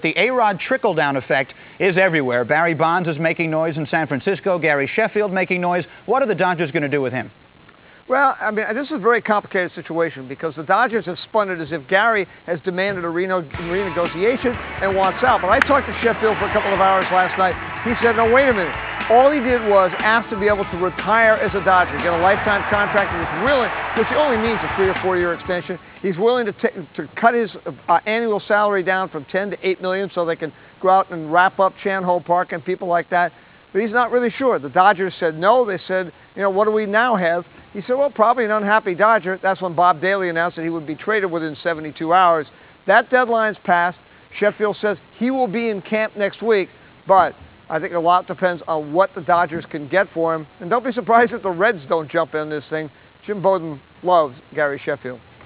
The A-Rod trickle-down effect is everywhere. Barry Bonds is making noise in San Francisco. Gary Sheffield making noise. What are the Dodgers going to do with him? Well, I mean, this is a very complicated situation because the Dodgers have spun it as if Gary has demanded a renegotiation and wants out. But I talked to Sheffield for a couple of hours last night. He said, no, wait a minute. All he did was ask to be able to retire as a Dodger, get a lifetime contract. He was willing, which only means a 3 or 4 year extension. He's willing to cut his annual salary down from $10 to $8 million so they can go out and wrap up Chan Ho Park and people like that. But he's not really sure. The Dodgers said no. They said, you know, what do we now have? He said, well, probably an unhappy Dodger. That's when Bob Daly announced that he would be traded within 72 hours. That deadline's passed. Sheffield says he will be in camp next week, but I think a lot depends on what the Dodgers can get for him. And don't be surprised if the Reds don't jump in this thing. Jim Bowden loves Gary Sheffield.